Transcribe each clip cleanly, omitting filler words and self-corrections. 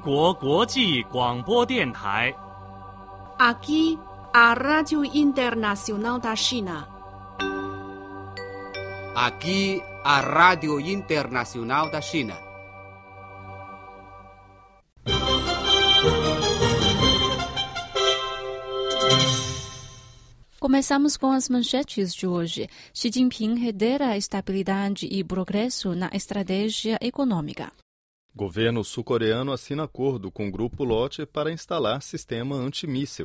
国国际广播电台。 Aqui, a Rádio Internacional da China. Aqui, a Rádio Internacional da China. Começamos com as manchetes de hoje. Xi Jinping reitera estabilidade e progresso na estratégia econômica. Governo sul-coreano assina acordo com o Grupo Lotte para instalar sistema antimíssil.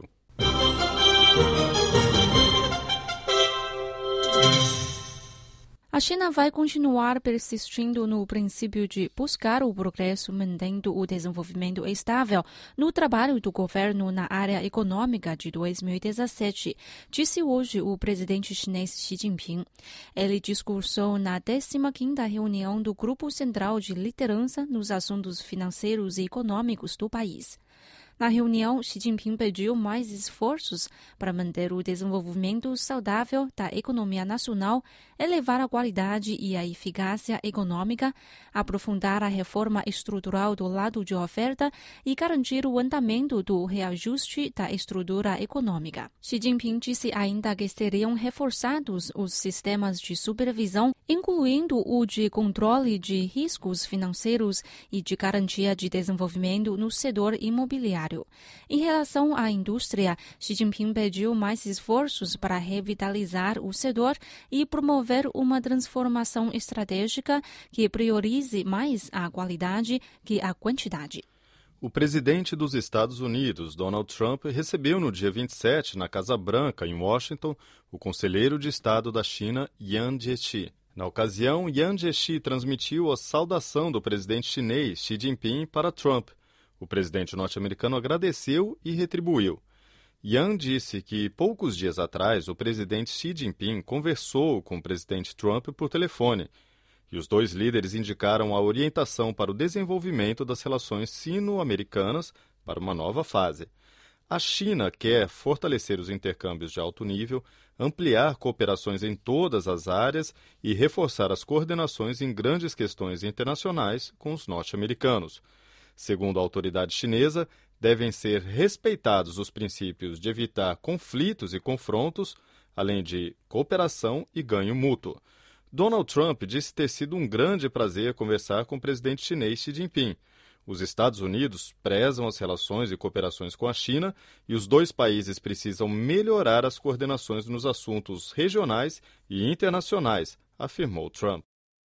A China vai continuar persistindo no princípio de buscar o progresso, mantendo o desenvolvimento estável no trabalho do governo na área econômica de 2017, disse hoje o presidente chinês Xi Jinping. Ele discursou na 15ª reunião do Grupo Central de Liderança nos Assuntos Financeiros e Econômicos do país. Na reunião, Xi Jinping pediu mais esforços para manter o desenvolvimento saudável da economia nacional, elevar a qualidade e a eficácia econômica, aprofundar a reforma estrutural do lado de oferta e garantir o andamento do reajuste da estrutura econômica. Xi Jinping disse ainda que seriam reforçados os sistemas de supervisão, incluindo o de controle de riscos financeiros e de garantia de desenvolvimento no setor imobiliário. Em relação à indústria, Xi Jinping pediu mais esforços para revitalizar o setor e promover uma transformação estratégica que priorize mais a qualidade que a quantidade. O presidente dos Estados Unidos, Donald Trump, recebeu no dia 27, na Casa Branca, em Washington, o conselheiro de Estado da China, Yang Jiechi. Na ocasião, Yang Jiechi transmitiu a saudação do presidente chinês Xi Jinping para Trump. O presidente norte-americano agradeceu e retribuiu. Yang disse que, poucos dias atrás, o presidente Xi Jinping conversou com o presidente Trump por telefone, e os dois líderes indicaram a orientação para o desenvolvimento das relações sino-americanas para uma nova fase. A China quer fortalecer os intercâmbios de alto nível, ampliar cooperações em todas as áreas e reforçar as coordenações em grandes questões internacionais com os norte-americanos. Segundo a autoridade chinesa, devem ser respeitados os princípios de evitar conflitos e confrontos, além de cooperação e ganho mútuo. Donald Trump disse ter sido um grande prazer conversar com o presidente chinês Xi Jinping. Os Estados Unidos prezam as relações e cooperações com a China e os dois países precisam melhorar as coordenações nos assuntos regionais e internacionais, afirmou Trump.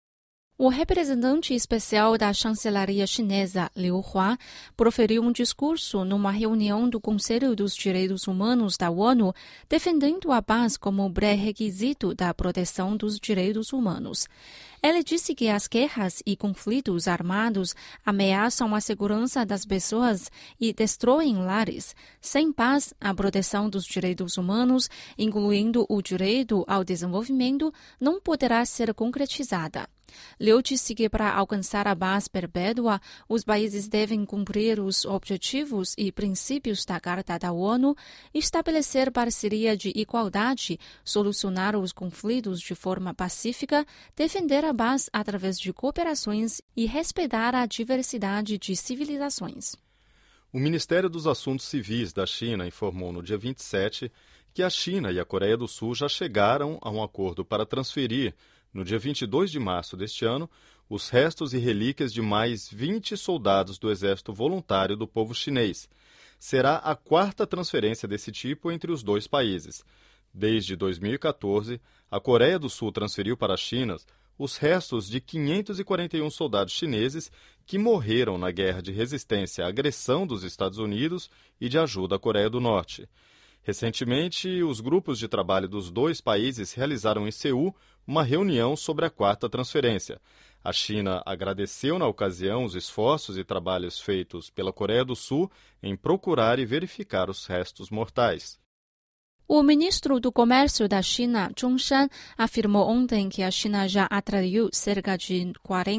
O representante especial da chancelaria chinesa, Liu Hua, proferiu um discurso numa reunião do Conselho dos Direitos Humanos da ONU, defendendo a paz como pré-requisito da proteção dos direitos humanos. Ele disse que as guerras e conflitos armados ameaçam a segurança das pessoas e destroem lares. Sem paz, a proteção dos direitos humanos, incluindo o direito ao desenvolvimento, não poderá ser concretizada. Liu disse que para alcançar a paz perpétua, os países devem cumprir os objetivos e princípios da Carta da ONU, estabelecer parceria de igualdade, solucionar os conflitos de forma pacífica, defender a paz através de cooperações e respeitar a diversidade de civilizações. O Ministério dos Assuntos Civis da China informou no dia 27 que a China e a Coreia do Sul já chegaram a um acordo para transferir, no dia 22 de março deste ano, os restos e relíquias de mais 20 soldados do Exército Voluntário do Povo Chinês. Será a quarta transferência desse tipo entre os dois países. Desde 2014, a Coreia do Sul transferiu para a China os restos de 541 soldados chineses que morreram na guerra de resistência à agressão dos Estados Unidos e de ajuda à Coreia do Norte. Recentemente, os grupos de trabalho dos dois países realizaram em Seul uma reunião sobre a quarta transferência. A China agradeceu na ocasião os esforços e trabalhos feitos pela Coreia do Sul em procurar e verificar os restos mortais. O ministro do Comércio da China, Zhong Shan, afirmou ontem que a China já atraiu cerca de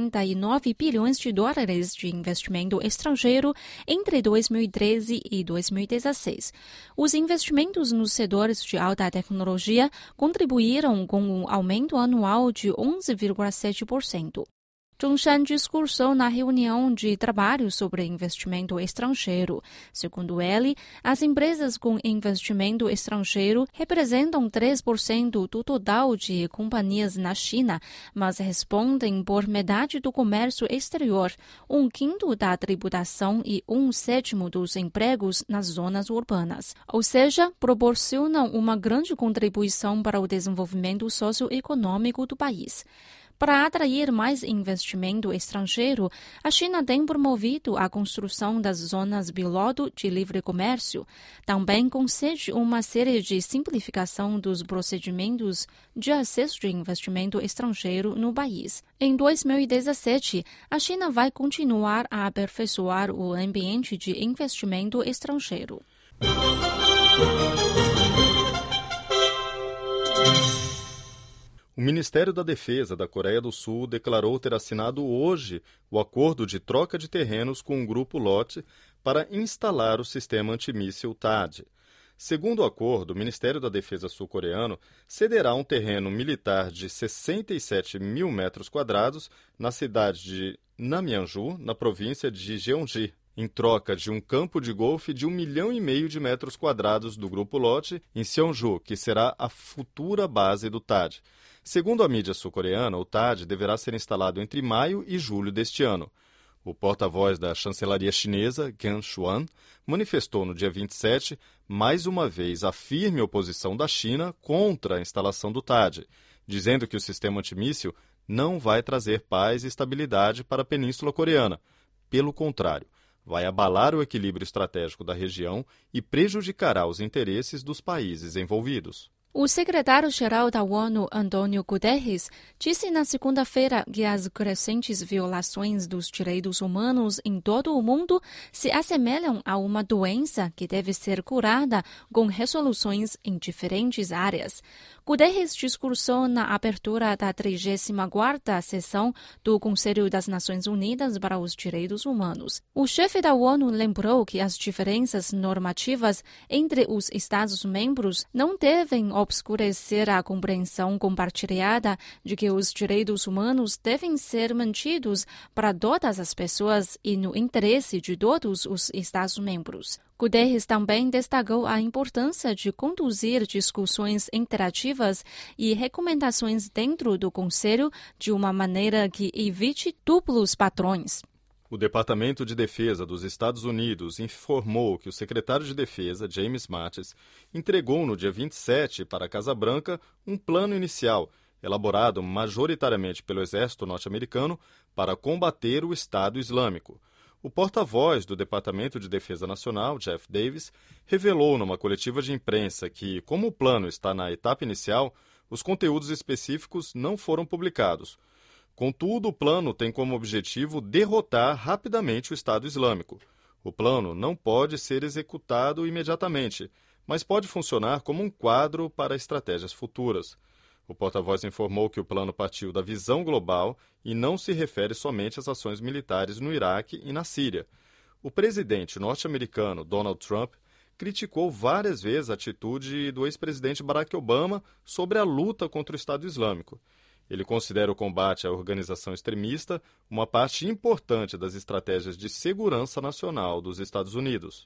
49 bilhões de dólares de investimento estrangeiro entre 2013 e 2016. Os investimentos nos setores de alta tecnologia contribuíram com um aumento anual de 11,7%. Zhongshan discursou na reunião de trabalho sobre investimento estrangeiro. Segundo ele, as empresas com investimento estrangeiro representam 3% do total de companhias na China, mas respondem por metade do comércio exterior, 1/5 da tributação e 1/7 dos empregos nas zonas urbanas. Ou seja, proporcionam uma grande contribuição para o desenvolvimento socioeconômico do país. Para atrair mais investimento estrangeiro, a China tem promovido a construção das zonas piloto de livre comércio. Também concede uma série de simplificação dos procedimentos de acesso de investimento estrangeiro no país. Em 2017, a China vai continuar a aperfeiçoar o ambiente de investimento estrangeiro. O Ministério da Defesa da Coreia do Sul declarou ter assinado hoje o acordo de troca de terrenos com o Grupo Lotte para instalar o sistema antimíssil THAAD. Segundo o acordo, o Ministério da Defesa sul-coreano cederá um terreno militar de 67 mil metros quadrados na cidade de Namyangju, na província de Jeonji, em troca de um campo de golfe de 1,5 milhão de metros quadrados do Grupo Lotte em Seonju, que será a futura base do THAAD. Segundo a mídia sul-coreana, o THAAD deverá ser instalado entre maio e julho deste ano. O porta-voz da chancelaria chinesa, Geng Shuang, manifestou no dia 27, mais uma vez, a firme oposição da China contra a instalação do THAAD, dizendo que o sistema antimíssil não vai trazer paz e estabilidade para a Península Coreana. Pelo contrário, vai abalar o equilíbrio estratégico da região e prejudicará os interesses dos países envolvidos. O secretário-geral da ONU, Antônio Guterres, disse na segunda-feira que as crescentes violações dos direitos humanos em todo o mundo se assemelham a uma doença que deve ser curada com resoluções em diferentes áreas. Guterres discursou na abertura da 34ª sessão do Conselho das Nações Unidas para os Direitos Humanos. O chefe da ONU lembrou que as diferenças normativas entre os Estados-membros não devem obscurecer a compreensão compartilhada de que os direitos humanos devem ser mantidos para todas as pessoas e no interesse de todos os Estados-membros. Guterres também destacou a importância de conduzir discussões interativas e recomendações dentro do Conselho de uma maneira que evite duplos padrões. O Departamento de Defesa dos Estados Unidos informou que o secretário de Defesa, James Mattis, entregou no dia 27 para a Casa Branca um plano inicial, elaborado majoritariamente pelo Exército norte-americano, para combater o Estado Islâmico. O porta-voz do Departamento de Defesa Nacional, Jeff Davis, revelou numa coletiva de imprensa que, como o plano está na etapa inicial, os conteúdos específicos não foram publicados. Contudo, o plano tem como objetivo derrotar rapidamente o Estado Islâmico. O plano não pode ser executado imediatamente, mas pode funcionar como um quadro para estratégias futuras. O porta-voz informou que o plano partiu da visão global e não se refere somente às ações militares no Iraque e na Síria. O presidente norte-americano Donald Trump criticou várias vezes a atitude do ex-presidente Barack Obama sobre a luta contra o Estado Islâmico. Ele considera o combate à organização extremista uma parte importante das estratégias de segurança nacional dos Estados Unidos.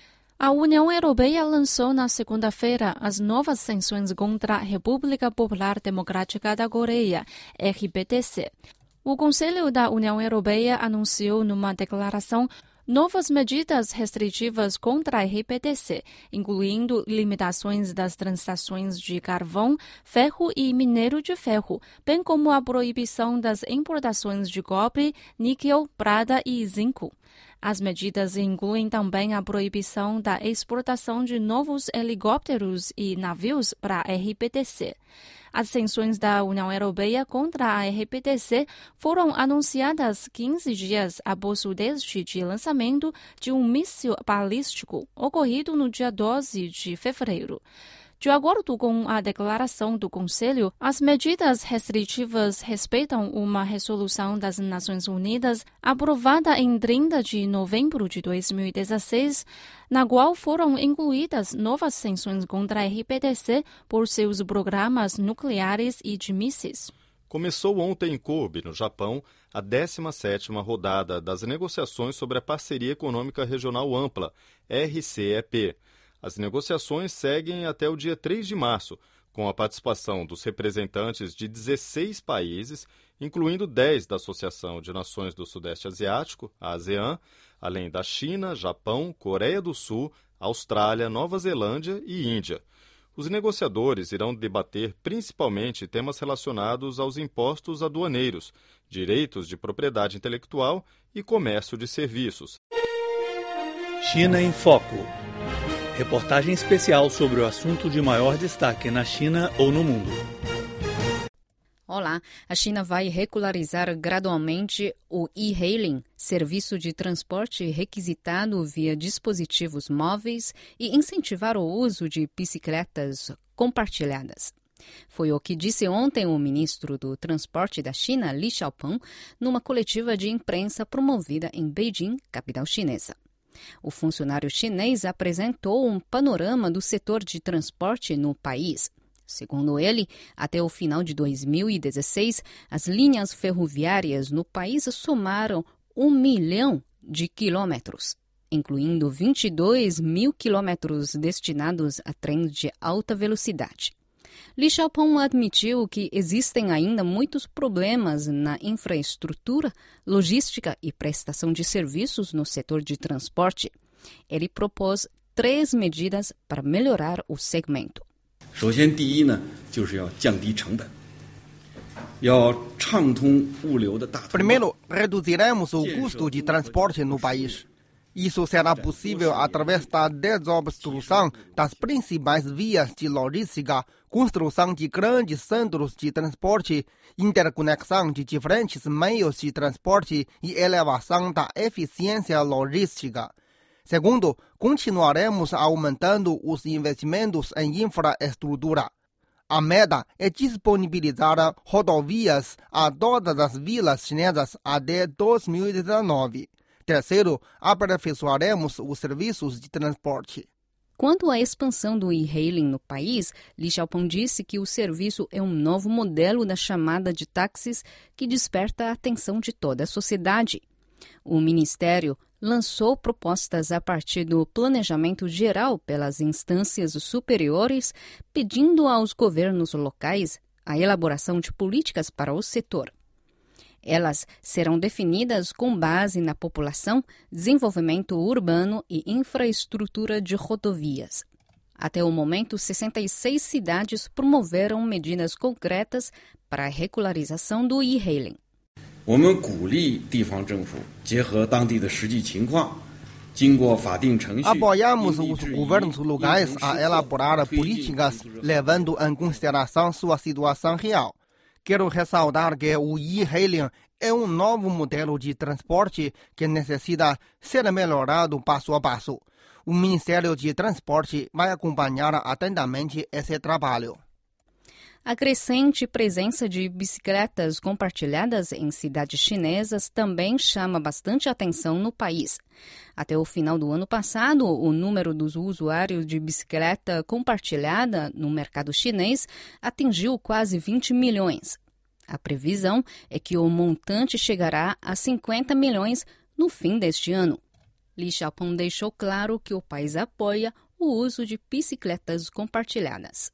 A União Europeia lançou na segunda-feira as novas sanções contra a República Popular Democrática da Coreia, RPTC. O Conselho da União Europeia anunciou numa declaração novas medidas restritivas contra a RPTC, incluindo limitações das transações de carvão, ferro e minério de ferro, bem como a proibição das importações de cobre, níquel, prata e zinco. As medidas incluem também a proibição da exportação de novos helicópteros e navios para a RPTC. As sanções da União Europeia contra a RPTC foram anunciadas 15 dias após o teste de lançamento de um míssil balístico ocorrido no dia 12 de fevereiro. De acordo com a declaração do Conselho, as medidas restritivas respeitam uma resolução das Nações Unidas aprovada em 30 de novembro de 2016, na qual foram incluídas novas sanções contra a RPTC por seus programas nucleares e de mísseis. começou ontem em Kobe, no Japão, a 17ª rodada das negociações sobre a Parceria Econômica Regional Ampla, RCEP. As negociações seguem até o dia 3 de março, com a participação dos representantes de 16 países, incluindo 10 da Associação de Nações do Sudeste Asiático, a ASEAN, além da China, Japão, Coreia do Sul, Austrália, Nova Zelândia e Índia. Os negociadores irão debater principalmente temas relacionados aos impostos aduaneiros, direitos de propriedade intelectual e comércio de serviços. China em Foco. Reportagem especial sobre o assunto de maior destaque na China ou no mundo. Olá, a China vai regularizar gradualmente o e-hailing, serviço de transporte requisitado via dispositivos móveis, e incentivar o uso de bicicletas compartilhadas. Foi o que disse ontem o ministro do Transporte da China, Li Xiaopeng, numa coletiva de imprensa promovida em Beijing, capital chinesa. O funcionário chinês apresentou um panorama do setor de transporte no país. Segundo ele, até o final de 2016, as linhas ferroviárias no país somaram 1 milhão de quilômetros, incluindo 22 mil quilômetros destinados a trens de alta velocidade. Li Xiaopeng admitiu que existem ainda muitos problemas na infraestrutura, logística e prestação de serviços no setor de transporte. Ele propôs 3 medidas para melhorar o segmento. Primeiro, reduziremos o custo de transporte no país. Isso será possível através da desobstrução das principais vias de logística, construção de grandes centros de transporte, interconexão de diferentes meios de transporte e elevação da eficiência logística. Segundo, continuaremos aumentando os investimentos em infraestrutura. A meta é disponibilizar rodovias a todas as vilas chinesas até 2019. Terceiro, aperfeiçoaremos os serviços de transporte. Quanto à expansão do e-hailing no país, Li Xiaopeng disse que o serviço é um novo modelo da chamada de táxis que desperta a atenção de toda a sociedade. O Ministério lançou propostas a partir do planejamento geral pelas instâncias superiores, pedindo aos governos locais a elaboração de políticas para o setor. Elas serão definidas com base na população, desenvolvimento urbano e infraestrutura de rodovias. Até o momento, 66 cidades promoveram medidas concretas para a regularização do e-hailing. Apoiamos os governos locais a elaborar políticas levando em consideração sua situação real. Quero ressaltar que o e-hailing é um novo modelo de transporte que necessita ser melhorado passo a passo. O Ministério de Transporte vai acompanhar atentamente esse trabalho. A crescente presença de bicicletas compartilhadas em cidades chinesas também chama bastante atenção no país. Até o final do ano passado, o número dos usuários de bicicleta compartilhada no mercado chinês atingiu quase 20 milhões. A previsão é que o montante chegará a 50 milhões no fim deste ano. Li Xiaopeng deixou claro que o país apoia o uso de bicicletas compartilhadas.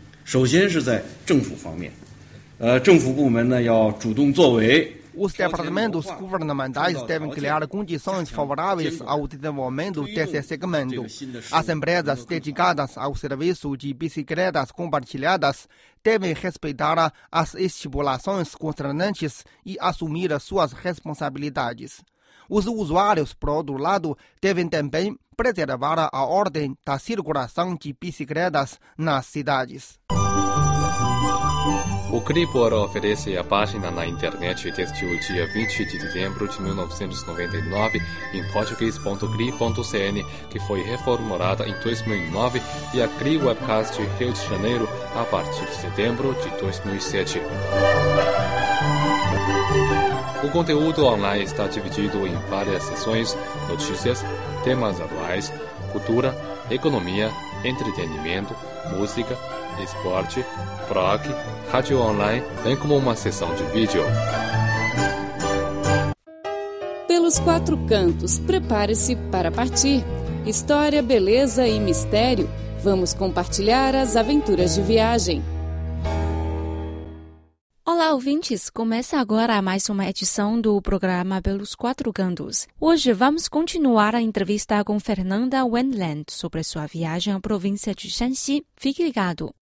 Os departamentos governamentais devem criar condições favoráveis ao desenvolvimento desse segmento. As empresas dedicadas ao serviço de bicicletas compartilhadas devem respeitar as estipulações concernentes e assumir suas responsabilidades. Os usuários, por outro lado, devem também preservar a ordem da circulação de bicicletas nas cidades. O Cribor oferece a página na internet desde o dia 20 de dezembro de 1999 em português.cri.cn, que foi reformulada em 2009, e a Cri Webcast Rio de Janeiro a partir de setembro de 2007. O conteúdo online está dividido em várias seções: notícias, temas atuais, cultura, economia, entretenimento, música, esporte, blog, rádio online, bem como uma sessão de vídeo. Pelos quatro cantos, prepare-se para partir. História, beleza e mistério. Vamos compartilhar as aventuras de viagem. Olá, ouvintes! Começa agora mais uma edição do programa Pelos Quatro Cantos. Hoje vamos continuar a entrevista com Fernanda Wendland sobre sua viagem à província de Shanxi. Fique ligado!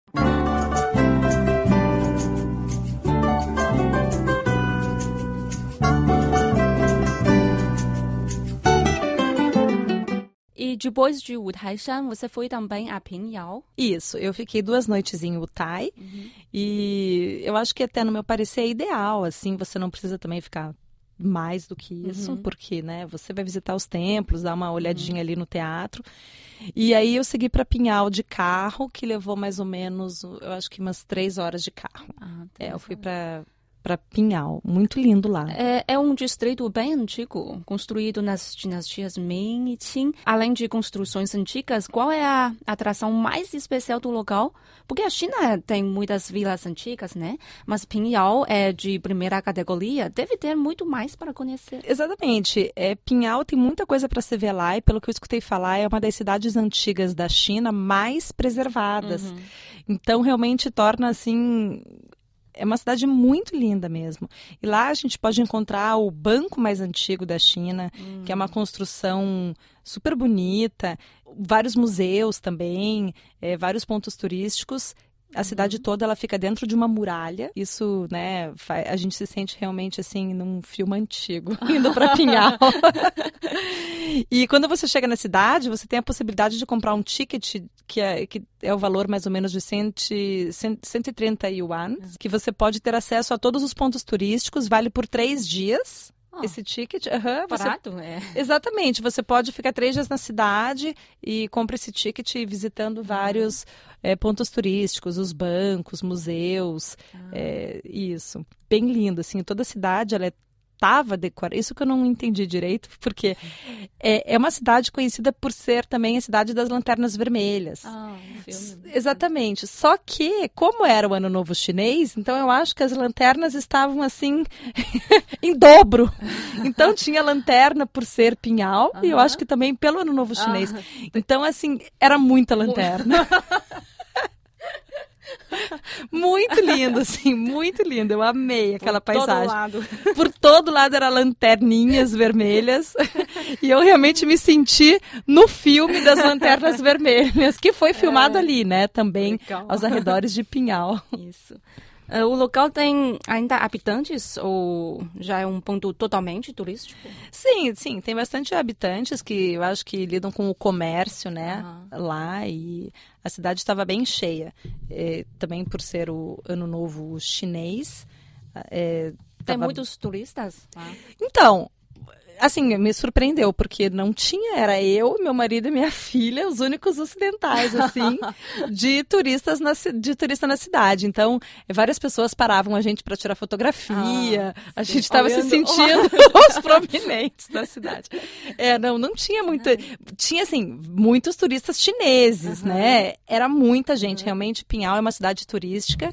E depois de Wutaishan, você foi também a Pinhao? Isso, eu fiquei 2 noites em Wutai e eu acho que até no meu parecer é ideal, assim, você não precisa também ficar mais do que isso, porque, né, você vai visitar os templos, dar uma olhadinha ali no teatro. E aí eu segui para Pinhao de carro, que levou mais ou menos, eu acho que umas 3 horas de carro. Eu fui para Pinhao, muito lindo lá. É um distrito bem antigo, construído nas dinastias Ming e Qing. Além de construções antigas, qual é a atração mais especial do local? Porque a China tem muitas vilas antigas, né? Mas Pinhao é de primeira categoria, deve ter muito mais para conhecer. Exatamente. Pinhao tem muita coisa para se ver lá e, pelo que eu escutei falar, é uma das cidades antigas da China mais preservadas. Então, realmente torna, assim... É uma cidade muito linda mesmo. E lá a gente pode encontrar o banco mais antigo da China, que é uma construção super bonita, vários museus também, vários pontos turísticos. A cidade toda ela fica dentro de uma muralha. Isso, né, a gente se sente realmente assim num filme antigo, indo para Pinhao. E quando você chega na cidade, você tem a possibilidade de comprar um ticket que é o valor mais ou menos de 130 yuan, que você pode ter acesso a todos os pontos turísticos, vale por 3 dias. Esse ticket, barato, Exatamente, você pode ficar 3 dias na cidade e compra esse ticket visitando vários pontos turísticos, os bancos, museus, isso, bem lindo, assim, toda a cidade, ela estava decorada, isso que eu não entendi direito, porque é uma cidade conhecida por ser também a cidade das lanternas vermelhas. Filme. Exatamente, só que, como era o Ano Novo Chinês, então eu acho que as lanternas estavam assim, em dobro. Então tinha lanterna por ser Pinhao, e eu acho que também pelo Ano Novo Chinês. Então, assim, era muita lanterna. Muito lindo, assim, muito lindo. Eu amei aquela paisagem. Por todo lado era lanterninhas vermelhas. E eu realmente me senti no filme das lanternas vermelhas, que foi filmado ali, né? Também legal. Aos arredores de Pinhao. Isso. O local tem ainda habitantes ou já é um ponto totalmente turístico? Sim, tem bastante habitantes que eu acho que lidam com o comércio, né, lá, e a cidade estava bem cheia, também por ser o Ano Novo Chinês. Tem muitos turistas lá? Então... Assim, me surpreendeu, porque não tinha, era eu, meu marido e minha filha, os únicos ocidentais, assim, de turista na cidade. Então, várias pessoas paravam a gente para tirar fotografia, a gente estava se sentindo os prominentes da cidade. Não tinha muita... Tinha, assim, muitos turistas chineses, né? Era muita gente, realmente, Pinhao é uma cidade turística,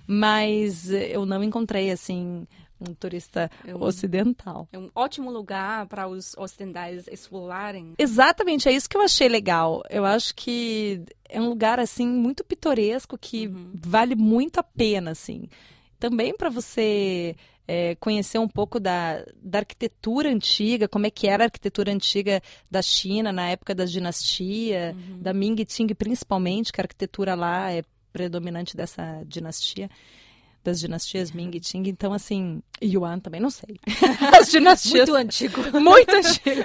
mas eu não encontrei, assim... um turista ocidental. É um ótimo lugar para os ocidentais explorarem. Exatamente, é isso que eu achei legal. Eu acho que é um lugar, assim, muito pitoresco que vale muito a pena, assim. Também para você conhecer um pouco da arquitetura antiga, como é que era a arquitetura antiga da China na época da dinastia, da Ming e Qing principalmente, que a arquitetura lá é predominante dessa dinastia. Das dinastias Ming e Qing, então assim, Yuan também, não sei. As dinastias... Muito antigo. Muito antigo.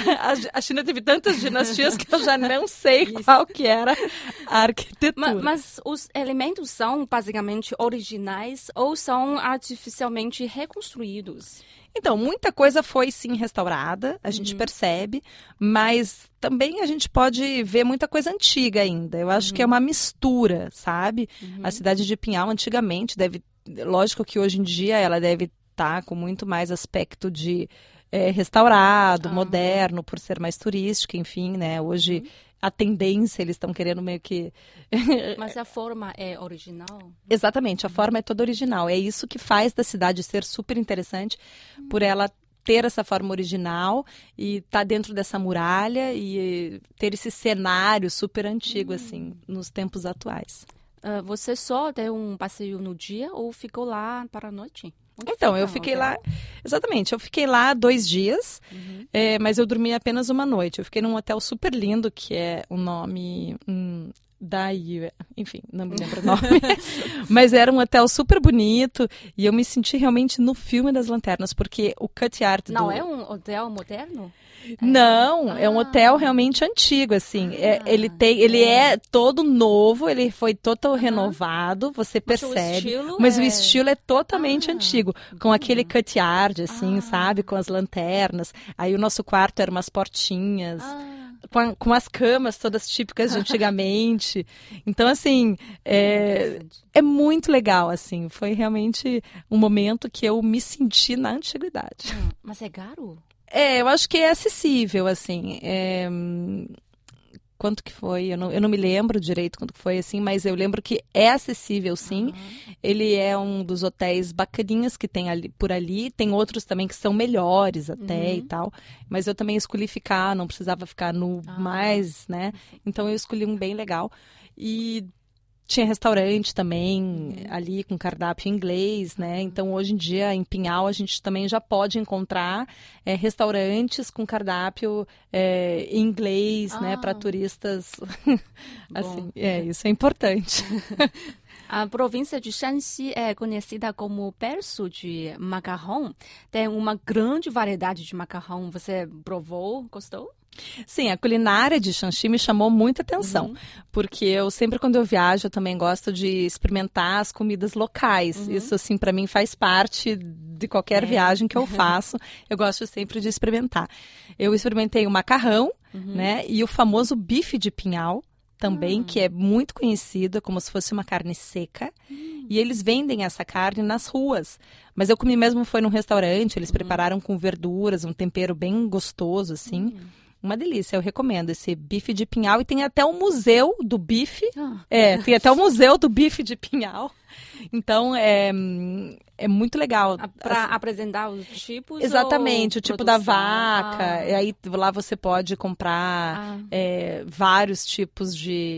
A China teve tantas dinastias que eu já não sei qual que era a arquitetura. Mas os elementos são basicamente originais ou são artificialmente reconstruídos? Então, muita coisa foi sim restaurada, a gente percebe, mas também a gente pode ver muita coisa antiga ainda. Eu acho que é uma mistura, sabe? A cidade de Pinhao antigamente lógico que hoje em dia ela deve estar com muito mais aspecto de restaurado, moderno, por ser mais turística, enfim, né? Hoje a tendência, eles estão querendo meio que... Mas a forma é original? Exatamente, a forma é toda original. É isso que faz da cidade ser super interessante, por ela ter essa forma original e estar dentro dessa muralha e ter esse cenário super antigo, assim, nos tempos atuais. Você só deu um passeio no dia ou ficou lá para a noite? Então, eu fiquei lá... Exatamente, eu fiquei lá 2 dias, mas eu dormi apenas uma noite. Eu fiquei num hotel super lindo, que é o nome... enfim, não me lembro o nome. Mas era um hotel super bonito e eu me senti realmente no filme das lanternas, porque o cut art Não é um hotel moderno? Não, é um hotel realmente antigo, assim. Ele é todo novo, ele foi todo renovado, você percebe. Mas o estilo é totalmente antigo, com aquele cut art, assim, sabe? Com as lanternas. Aí o nosso quarto era umas portinhas. Com as camas todas típicas de antigamente. Então, assim, é muito legal, assim. Foi realmente um momento que eu me senti na antiguidade. Mas é caro? Eu acho que é acessível, assim. Quanto que foi? Eu não me lembro direito quanto que foi, assim, mas eu lembro que é acessível, sim. Ele é um dos hotéis bacaninhas que tem por ali. Tem outros também que são melhores até e tal. Mas eu também escolhi ficar, não precisava ficar no mais, né? Então eu escolhi um bem legal. E tinha restaurante também ali com cardápio em inglês, né? Então, hoje em dia, em Pinhal, a gente também já pode encontrar restaurantes com cardápio em inglês, né? Para turistas. Assim, isso é importante. A província de Shanxi é conhecida como berço de macarrão. Tem uma grande variedade de macarrão. Você provou? Gostou? Sim, a culinária de Shanxi me chamou muita atenção, porque eu sempre, quando eu viajo, eu também gosto de experimentar as comidas locais. Isso, assim, para mim faz parte de qualquer viagem que eu faço. Eu gosto sempre de experimentar. Eu experimentei o macarrão, né, e o famoso bife de Pinhal, também, que é muito conhecido, como se fosse uma carne seca. E eles vendem essa carne nas ruas. Mas eu comi mesmo, foi num restaurante, eles prepararam com verduras, um tempero bem gostoso, assim. Uma delícia, eu recomendo esse bife de Pinhal. E tem até o museu do bife. Tem até o museu do bife de Pinhal. Então, é muito legal. Para apresentar os tipos? Exatamente, o tipo da vaca. E aí lá você pode comprar vários tipos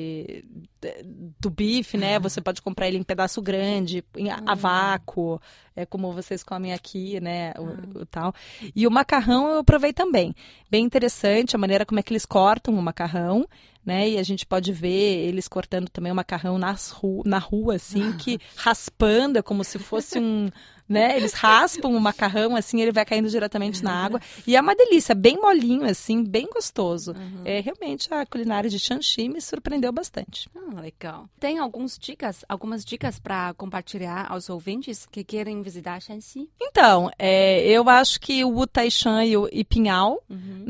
do bife, né? Você pode comprar ele em pedaço grande, a vácuo, como vocês comem aqui, né? O tal. E o macarrão eu provei também. Bem interessante a maneira como é que eles cortam o macarrão, né? E a gente pode ver eles cortando também o macarrão na rua, assim, que raspando, é como se fosse né? Eles raspam o macarrão, assim, ele vai caindo diretamente na água. E é uma delícia, bem molinho, assim, bem gostoso. Realmente, a culinária de Shanxi me surpreendeu bastante. Legal. Tem algumas dicas para compartilhar aos ouvintes que querem visitar Shanxi? Então, eu acho que o Wu Taishan e Pinhal,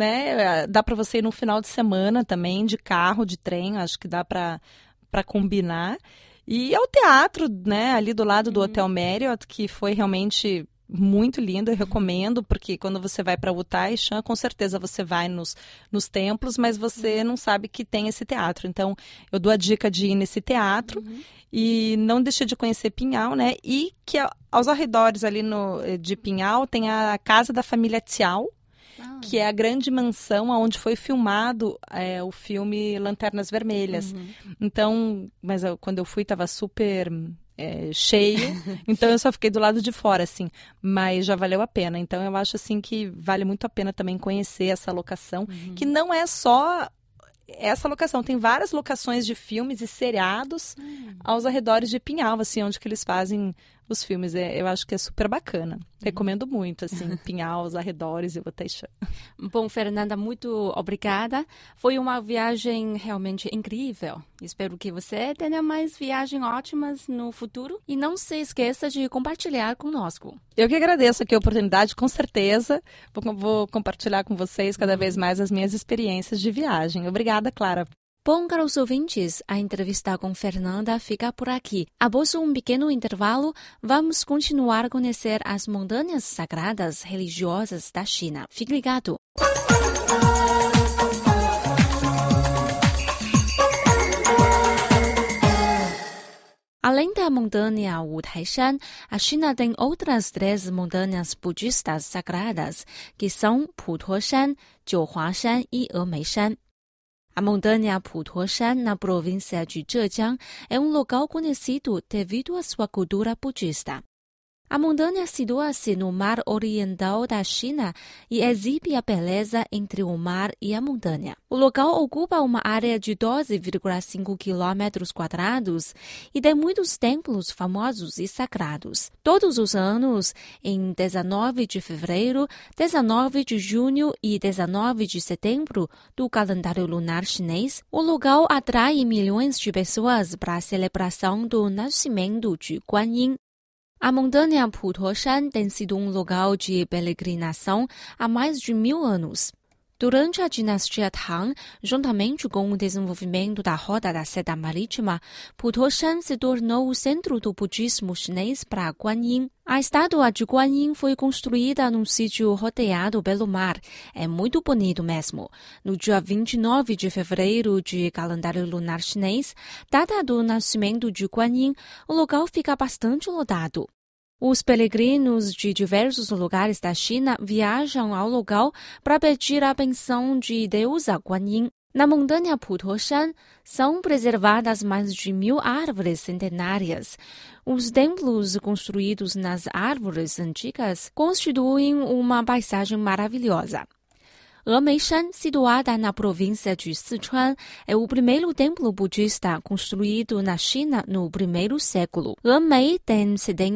né? Dá para você ir no final de semana também, de carro, de trem, acho que dá para combinar. E é o teatro, né, ali do lado do Hotel Marriott, que foi realmente muito lindo, eu recomendo, porque quando você vai para Wu Taishan, com certeza você vai nos templos, mas você não sabe que tem esse teatro. Então, eu dou a dica de ir nesse teatro e não deixe de conhecer Pinhal, né? E que aos arredores ali de Pinhal tem a casa da família Xiao, que é a grande mansão onde foi filmado o filme Lanternas Vermelhas. Então, mas quando eu fui estava super cheio, então eu só fiquei do lado de fora, assim, mas já valeu a pena. Então eu acho assim que vale muito a pena também conhecer essa locação, que não é só essa locação, tem várias locações de filmes e seriados aos arredores de Pinhal, assim, onde que eles fazem os filmes. Eu acho que é super bacana. Recomendo muito, assim, Pinhal, os arredores e Wu Taishan. Bom, Fernanda, muito obrigada. Foi uma viagem realmente incrível. Espero que você tenha mais viagens ótimas no futuro. E não se esqueça de compartilhar conosco. Eu que agradeço aqui a oportunidade, com certeza. Vou compartilhar com vocês cada vez mais as minhas experiências de viagem. Obrigada, Clara. Bom, caros ouvintes, a entrevista com Fernanda fica por aqui. Após um pequeno intervalo, vamos continuar a conhecer as montanhas sagradas religiosas da China. Fique ligado! Além da montanha Wutaishan, a China tem outras 3 montanhas budistas sagradas, que são Putuoshan, Jiuhuashan e Emeishan. A montanha Putuoshan, na província de Zhejiang, é um local conhecido devido à sua cultura budista. A montanha situa-se no mar oriental da China e exibe a beleza entre o mar e a montanha. O local ocupa uma área de 12,5 km² e tem muitos templos famosos e sagrados. Todos os anos, em 19 de fevereiro, 19 de junho e 19 de setembro do calendário lunar chinês, o local atrai milhões de pessoas para a celebração do nascimento de Guanyin. A montanha Putuoshan tem sido um local de peregrinação há mais de 1000 anos. Durante a dinastia Tang, juntamente com o desenvolvimento da Rota da Seda Marítima, Putuoshan se tornou o centro do budismo chinês para Guanyin. A estátua de Guanyin foi construída num sítio rodeado pelo mar. É muito bonito mesmo. No dia 29 de fevereiro de calendário lunar chinês, data do nascimento de Guanyin, o local fica bastante lotado. Os peregrinos de diversos lugares da China viajam ao local para pedir a benção de deusa Guanyin. Na montanha Putuoshan, são preservadas mais de 1000 árvores centenárias. Os templos construídos nas árvores antigas constituem uma paisagem maravilhosa. Emeishan, situada na província de Sichuan, é o primeiro templo budista construído na China no primeiro século. Emei tem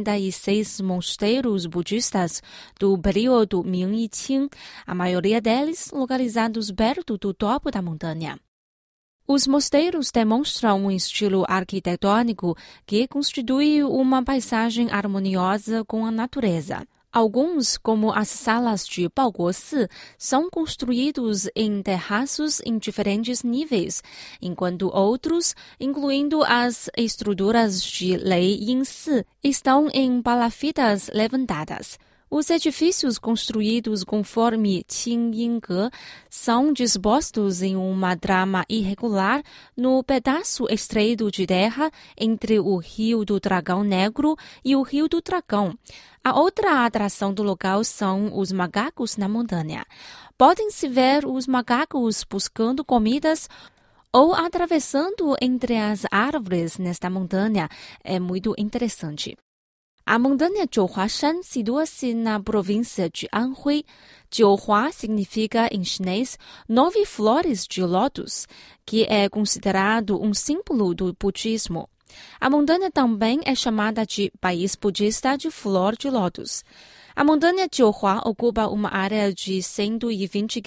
76 mosteiros budistas do período Ming e Qing, a maioria deles localizados perto do topo da montanha. Os mosteiros demonstram um estilo arquitetônico que constitui uma paisagem harmoniosa com a natureza. Alguns, como as salas de Baoguosi, são construídos em terraços em diferentes níveis, enquanto outros, incluindo as estruturas de Lei Yingsi, estão em palafitas levantadas. Os edifícios construídos conforme Qingyinge são dispostos em uma trama irregular no pedaço estreito de terra entre o Rio do Dragão Negro e o Rio do Dragão. A outra atração do local são os macacos na montanha. Podem-se ver os macacos buscando comidas ou atravessando entre as árvores nesta montanha. É muito interessante. A montanha Jiuhuashan situa-se na província de Anhui. Jiuhua significa em chinês 9 flores de lótus, que é considerado um símbolo do budismo. A montanha também é chamada de País Budista de Flor de Lótus. A montanha Jiuhua ocupa uma área de 120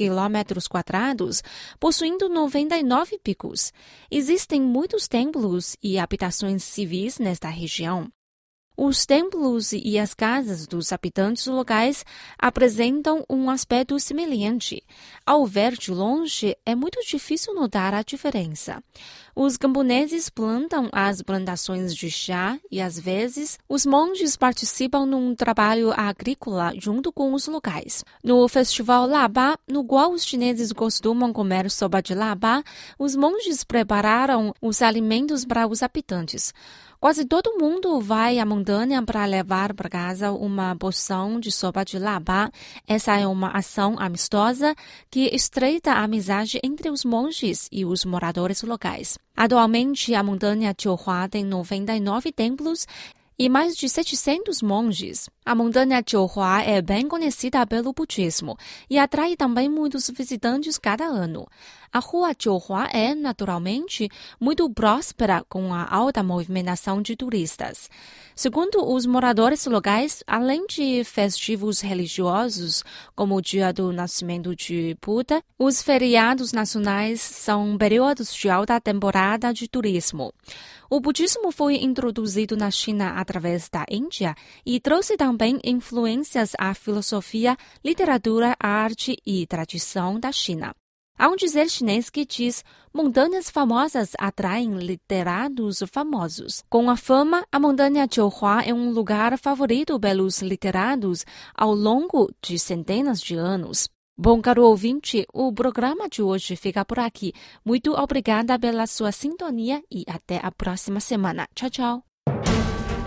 km², possuindo 99 picos. Existem muitos templos e habitações civis nesta região. Os templos e as casas dos habitantes locais apresentam um aspecto semelhante. Ao ver de longe, é muito difícil notar a diferença. Os camponeses plantam as plantações de chá e, às vezes, os monges participam num trabalho agrícola junto com os locais. No festival Laba, no qual os chineses costumam comer sopa de laba, os monges prepararam os alimentos para os habitantes. Quase todo mundo vai à montanha para levar para casa uma porção de sopa de laba. Essa é uma ação amistosa que estreita a amizade entre os monges e os moradores locais. Atualmente, a montanha Jiuhua tem 99 templos e mais de 700 monges. A montanha Jiuhua é bem conhecida pelo budismo e atrai também muitos visitantes cada ano. A rua Jiuhua é, naturalmente, muito próspera com a alta movimentação de turistas. Segundo os moradores locais, além de festivos religiosos, como o dia do nascimento de Buda, os feriados nacionais são períodos de alta temporada de turismo. O budismo foi introduzido na China através da Índia e trouxe também influências à filosofia, literatura, arte e tradição da China. Há um dizer chinês que diz: montanhas famosas atraem literatos famosos. Com a fama, a montanha Jiuhua é um lugar favorito pelos literatos ao longo de centenas de anos. Bom, caro ouvinte, o programa de hoje fica por aqui. Muito obrigada pela sua sintonia e até a próxima semana. Tchau, tchau.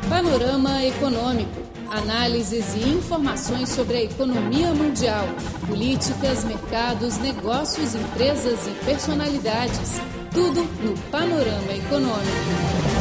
Panorama Econômico. Análises e informações sobre a economia mundial, políticas, mercados, negócios, empresas e personalidades. Tudo no Panorama Econômico.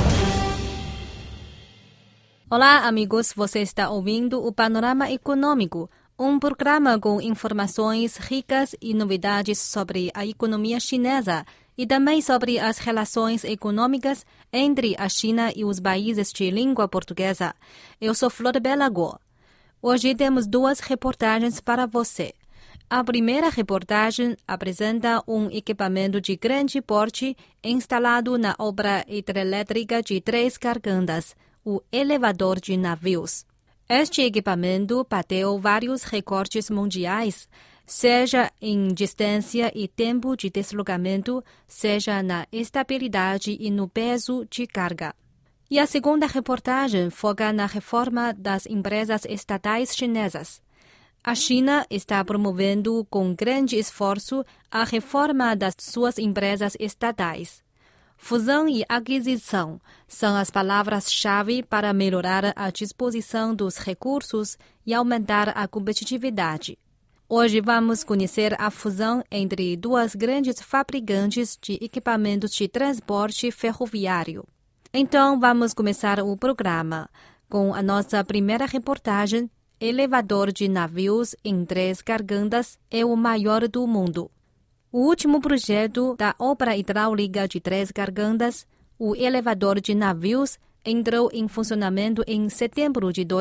Olá, amigos. Você está ouvindo o Panorama Econômico, um programa com informações ricas e novidades sobre a economia chinesa e também sobre as relações econômicas entre a China e os países de língua portuguesa. Eu sou Flor Belago. Hoje temos 2 reportagens para você. A primeira reportagem apresenta um equipamento de grande porte instalado na obra hidrelétrica de 3 gargantas, o elevador de navios. Este equipamento bateu vários recordes mundiais, seja em distância e tempo de deslocamento, seja na estabilidade e no peso de carga. E a segunda reportagem foca na reforma das empresas estatais chinesas. A China está promovendo com grande esforço a reforma das suas empresas estatais. Fusão e aquisição são as palavras-chave para melhorar a disposição dos recursos e aumentar a competitividade. Hoje vamos conhecer a fusão entre 2 grandes fabricantes de equipamentos de transporte ferroviário. Então, vamos começar o programa com a nossa primeira reportagem. Elevador de navios em 3 gargantas é o maior do mundo. O último projeto da obra hidráulica de 3 gargantas, o elevador de navios, entrou em funcionamento em setembro de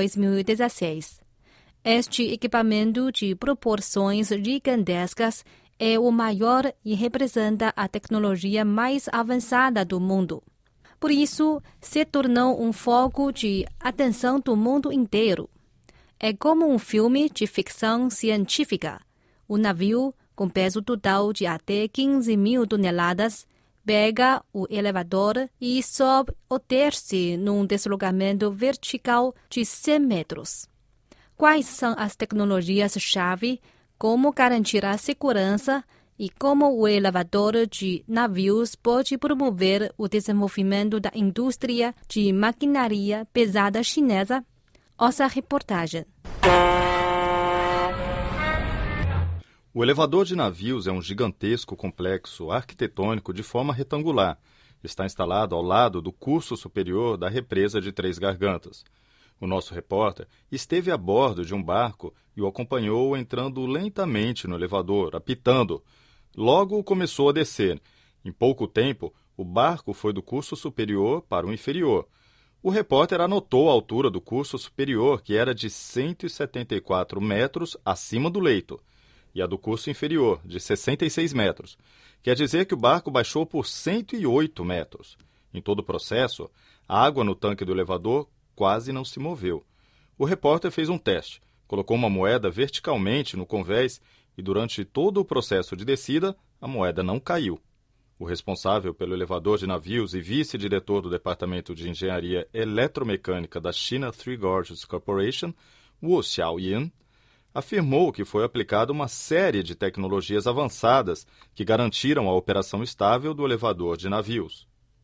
2016. Este equipamento de proporções gigantescas é o maior e representa a tecnologia mais avançada do mundo. Por isso, se tornou um foco de atenção do mundo inteiro. É como um filme de ficção científica. O navio, com peso total de até 15.000 toneladas, pega o elevador e sobe ou desce num deslocamento vertical de 100 metros. Quais são as tecnologias-chave, como garantir a segurança e como o elevador de navios pode promover o desenvolvimento da indústria de maquinaria pesada chinesa? Ouça a reportagem. O elevador de navios é um gigantesco complexo arquitetônico de forma retangular. Está instalado ao lado do curso superior da represa de 3 gargantas. O nosso repórter esteve a bordo de um barco e o acompanhou entrando lentamente no elevador, apitando. Logo começou a descer. Em pouco tempo, o barco foi do curso superior para o inferior. O repórter anotou a altura do curso superior, que era de 174 metros acima do leito, e a do curso inferior, de 66 metros. Quer dizer que o barco baixou por 108 metros. Em todo o processo, a água no tanque do elevador quase não se moveu. O repórter fez um teste, colocou uma moeda verticalmente no convés e durante todo o processo de descida, a moeda não caiu. O responsável pelo elevador de navios e vice-diretor do Departamento de Engenharia Eletromecânica da China Three Gorges Corporation, Wu Xiaoyan, afirmou que foi aplicada uma série de tecnologias avançadas que garantiram a operação estável do elevador de navios.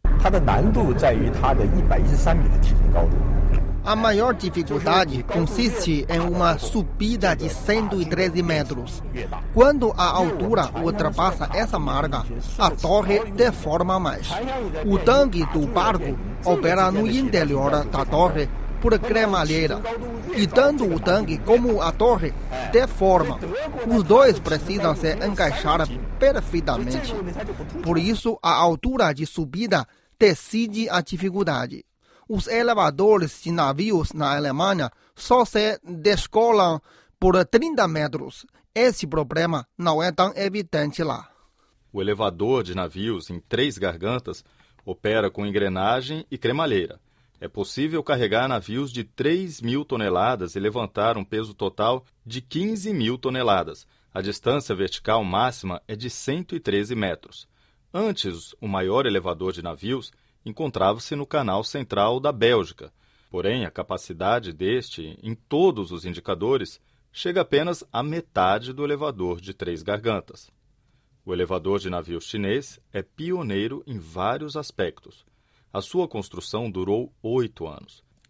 A maior dificuldade consiste em uma subida de 113 metros. Quando a altura ultrapassa essa marca, a torre deforma mais. O tanque do barco opera no interior da torre por cremalheira. E tanto o tanque como a torre deformam. Os dois precisam se encaixar perfeitamente. Por isso, a altura de subida decide a dificuldade. Os elevadores de navios na Alemanha só se descolam por 30 metros. Esse problema não é tão evidente lá. O elevador de navios em 3 gargantas opera com engrenagem e cremalheira. É possível carregar navios de 3.000 toneladas e levantar um peso total de 15.000 toneladas. A distância vertical máxima é de 113 metros. Antes, o maior elevador de navios encontrava-se no canal central da Bélgica. Porém, a capacidade deste, em todos os indicadores, chega apenas à metade do elevador de 3 gargantas. O elevador de navios chinês é pioneiro em vários aspectos. A sua construção durou 8 anos.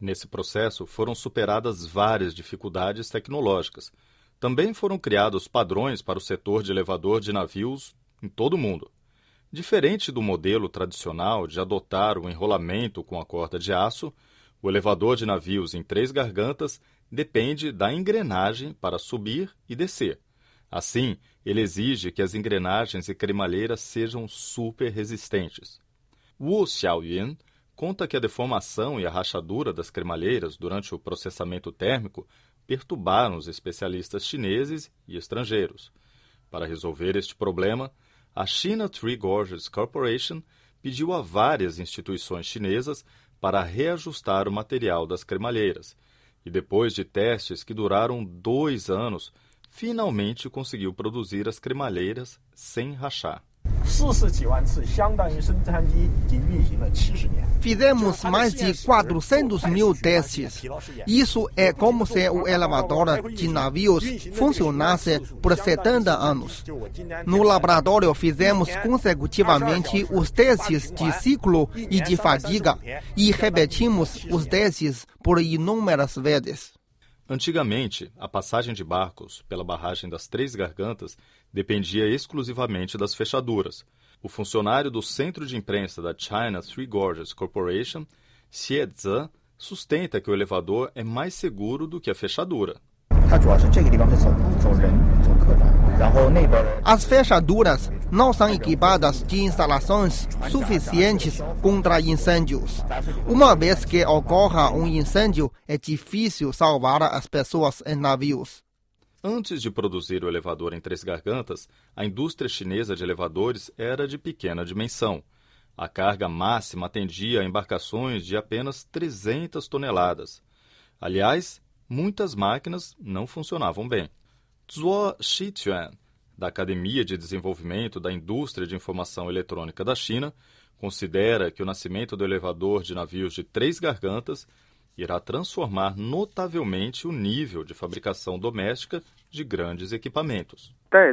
Nesse processo, foram superadas várias dificuldades tecnológicas. Também foram criados padrões para o setor de elevador de navios em todo o mundo. Diferente do modelo tradicional de adotar o enrolamento com a corda de aço, o elevador de navios em 3 gargantas depende da engrenagem para subir e descer. Assim, ele exige que as engrenagens e cremalheiras sejam super resistentes. Wu Xiaoyun conta que a deformação e a rachadura das cremalheiras durante o processamento térmico perturbaram os especialistas chineses e estrangeiros. Para resolver este problema, a China Three Gorges Corporation pediu a várias instituições chinesas para reajustar o material das cremalheiras e, depois de testes que duraram 2 anos, finalmente conseguiu produzir as cremalheiras sem rachar. Fizemos mais de 400 mil testes. Isso é como se o elevador de navios funcionasse por 70 anos. No laboratório, fizemos consecutivamente os testes de ciclo e de fadiga e repetimos os testes por inúmeras vezes. Antigamente, a passagem de barcos pela barragem das 3 gargantas dependia exclusivamente das fechaduras. O funcionário do centro de imprensa da China Three Gorges Corporation, Xie Zhe, sustenta que o elevador é mais seguro do que a fechadura. As fechaduras não são equipadas de instalações suficientes contra incêndios. Uma vez que ocorra um incêndio, é difícil salvar as pessoas em navios. Antes de produzir o elevador em 3 gargantas, a indústria chinesa de elevadores era de pequena dimensão. A carga máxima atendia a embarcações de apenas 300 toneladas. Aliás, muitas máquinas não funcionavam bem. Zhuo Shichuan, da Academia de Desenvolvimento da Indústria de Informação Eletrônica da China, considera que o nascimento do elevador de navios de 3 gargantas irá transformar notavelmente o nível de fabricação doméstica de grandes equipamentos.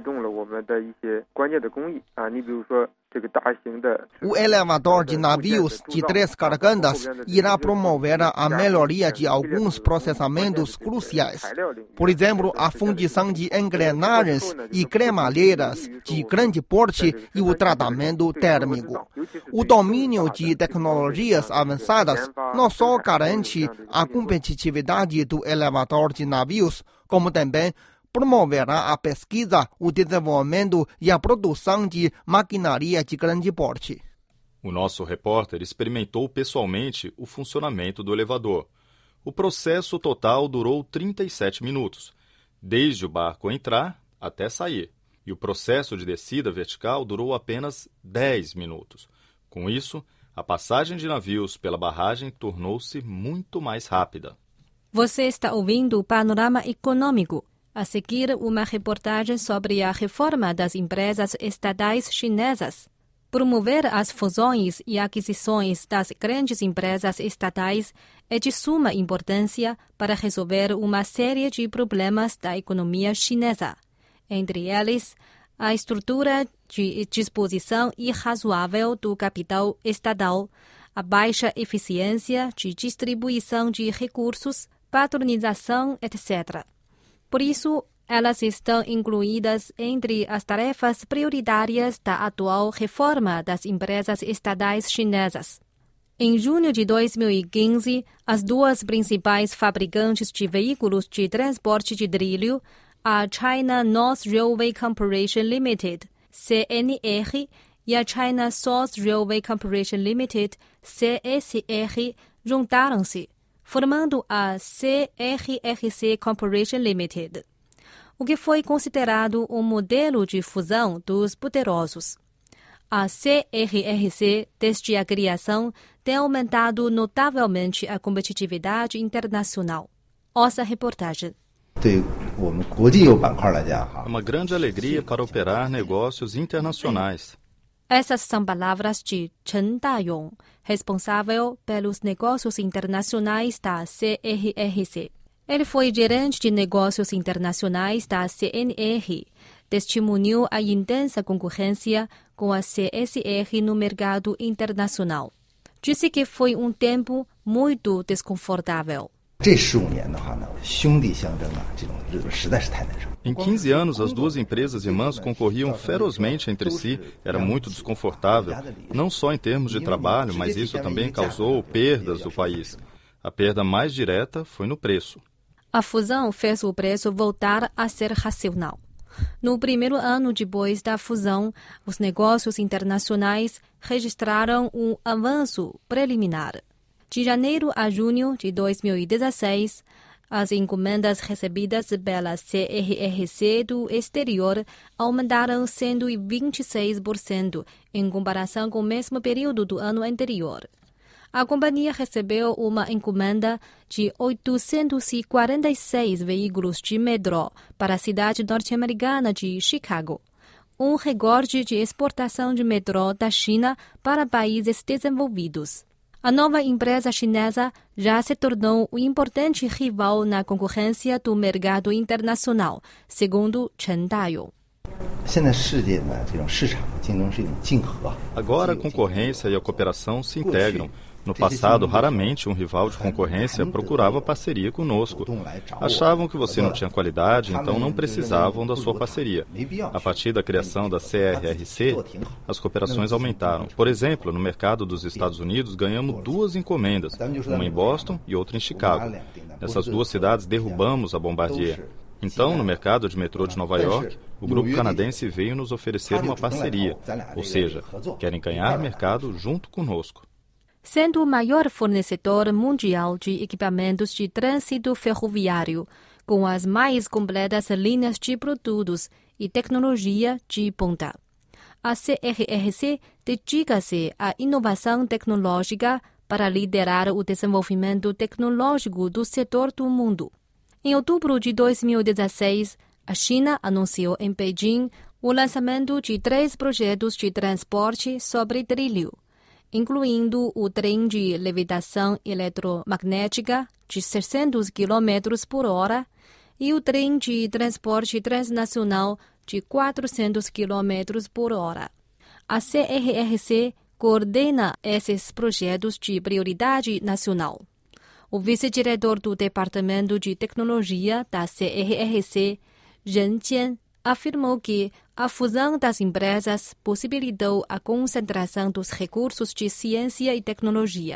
O elevador de navios de 3 gargantas irá promover a melhoria de alguns processamentos cruciais. Por exemplo, a fundição de engrenagens e cremalheiras de grande porte e o tratamento térmico. O domínio de tecnologias avançadas não só garante a competitividade do elevador de navios, como também promoverá a pesquisa, o desenvolvimento e a produção de maquinaria de grande porte. O nosso repórter experimentou pessoalmente o funcionamento do elevador. O processo total durou 37 minutos, desde o barco entrar até sair. E o processo de descida vertical durou apenas 10 minutos. Com isso, a passagem de navios pela barragem tornou-se muito mais rápida. Você está ouvindo o Panorama Econômico. A seguir, uma reportagem sobre a reforma das empresas estatais chinesas. Promover as fusões e aquisições das grandes empresas estatais é de suma importância para resolver uma série de problemas da economia chinesa. Entre eles, a estrutura de disposição irrazoável do capital estatal, a baixa eficiência de distribuição de recursos, patronização, etc. Por isso, elas estão incluídas entre as tarefas prioritárias da atual reforma das empresas estatais chinesas. Em junho de 2015, as 2 principais fabricantes de veículos de transporte de trilho, a China North Railway Corporation Limited, CNR, e a China South Railway Corporation Limited, CSR, juntaram-se, formando a CRRC Corporation Limited, o que foi considerado um modelo de fusão dos poderosos. A CRRC, desde a criação, tem aumentado notavelmente a competitividade internacional. Ouça a reportagem. É uma grande alegria para operar negócios internacionais. Essas são palavras de Chen Dayong, responsável pelos negócios internacionais da CRRC. Ele foi gerente de negócios internacionais da CNR. Testemunhou a intensa concorrência com a CSR no mercado internacional. Disse que foi um tempo muito desconfortável. Em 15 anos, as duas empresas irmãs concorriam ferozmente entre si. Era muito desconfortável, não só em termos de trabalho, mas isso também causou perdas do país. A perda mais direta foi no preço. A fusão fez o preço voltar a ser racional. No primeiro ano depois da fusão, os negócios internacionais registraram um avanço preliminar. De janeiro a junho de 2016, as encomendas recebidas pela CRRC do exterior aumentaram 126% em comparação com o mesmo período do ano anterior. A companhia recebeu uma encomenda de 846 veículos de metrô para a cidade norte-americana de Chicago, um recorde de exportação de metrô da China para países desenvolvidos. A nova empresa chinesa já se tornou um importante rival na concorrência do mercado internacional, segundo Chen Dayong. Agora a concorrência e a cooperação se integram. No passado, raramente um rival de concorrência procurava parceria conosco. Achavam que você não tinha qualidade, então não precisavam da sua parceria. A partir da criação da CRRC, as cooperações aumentaram. Por exemplo, no mercado dos Estados Unidos, ganhamos 2 encomendas, uma em Boston e outra em Chicago. Nessas 2 cidades, derrubamos a Bombardier. Então, no mercado de metrô de Nova York, o grupo canadense veio nos oferecer uma parceria, ou seja, querem ganhar mercado junto conosco. Sendo o maior fornecedor mundial de equipamentos de trânsito ferroviário, com as mais completas linhas de produtos e tecnologia de ponta. A CRRC dedica-se à inovação tecnológica para liderar o desenvolvimento tecnológico do setor do mundo. Em outubro de 2016, a China anunciou em Beijing o lançamento de 3 projetos de transporte sobre trilho, incluindo o trem de levitação eletromagnética de 600 km por hora e o trem de transporte transnacional de 400 km por hora. A CRRC coordena esses projetos de prioridade nacional. O vice-diretor do Departamento de Tecnologia da CRRC, Ren Jian, afirmou que a fusão das empresas possibilitou a concentração dos recursos de ciência e tecnologia.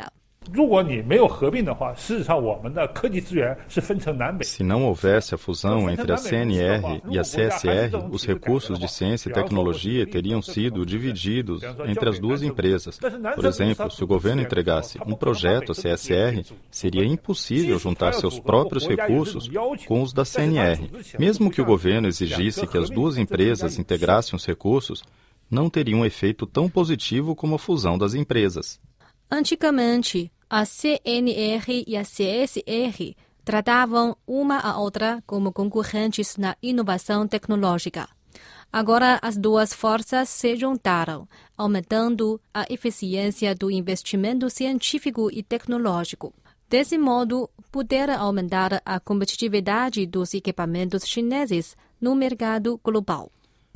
Se não houvesse a fusão entre a CNR e a CSR, os recursos de ciência e tecnologia teriam sido divididos entre as 2 empresas. Por exemplo, se o governo entregasse um projeto à CSR, seria impossível juntar seus próprios recursos com os da CNR. Mesmo que o governo exigisse que as 2 empresas integrassem os recursos, não teria um efeito tão positivo como a fusão das empresas. Antigamente, a CNR e a CSR tratavam uma a outra como concorrentes na inovação tecnológica. Agora, as 2 forças se juntaram, aumentando a eficiência do investimento científico e tecnológico. Desse modo, puderam aumentar a competitividade dos equipamentos chineses no mercado global.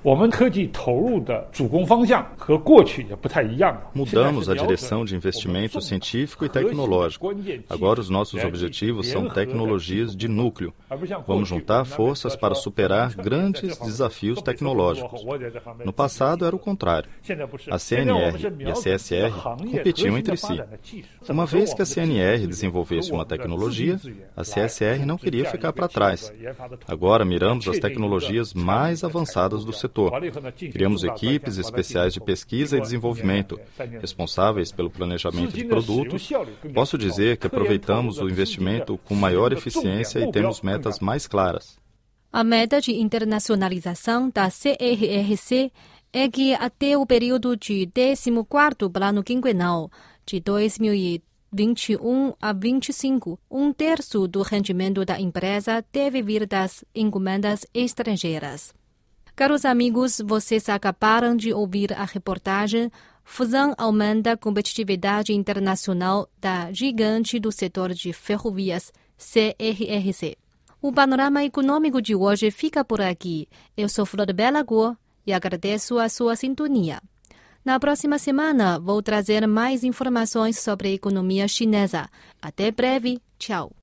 Mudamos a direção de investimento científico e tecnológico. Agora os nossos objetivos são tecnologias de núcleo. Vamos juntar forças para superar grandes desafios tecnológicos. No passado era o contrário. A CNR e a CSR competiam entre si. Uma vez que a CNR desenvolvesse uma tecnologia, a CSR não queria ficar para trás. Agora miramos as tecnologias mais avançadas do setor. Criamos equipes especiais de pesquisa e desenvolvimento, responsáveis pelo planejamento de produtos. Posso dizer que aproveitamos o investimento com maior eficiência e temos metas mais claras. A meta de internacionalização da CRRC é que até o período de 14º Plano Quinquenal, de 2021 a 25, 1/3 do rendimento da empresa deve vir das encomendas estrangeiras. Caros amigos, vocês acabaram de ouvir a reportagem Fusão aumenta a competitividade internacional da gigante do setor de ferrovias, CRRC. O panorama econômico de hoje fica por aqui. Eu sou Flor Bela Guo e agradeço a sua sintonia. Na próxima semana, vou trazer mais informações sobre a economia chinesa. Até breve. Tchau.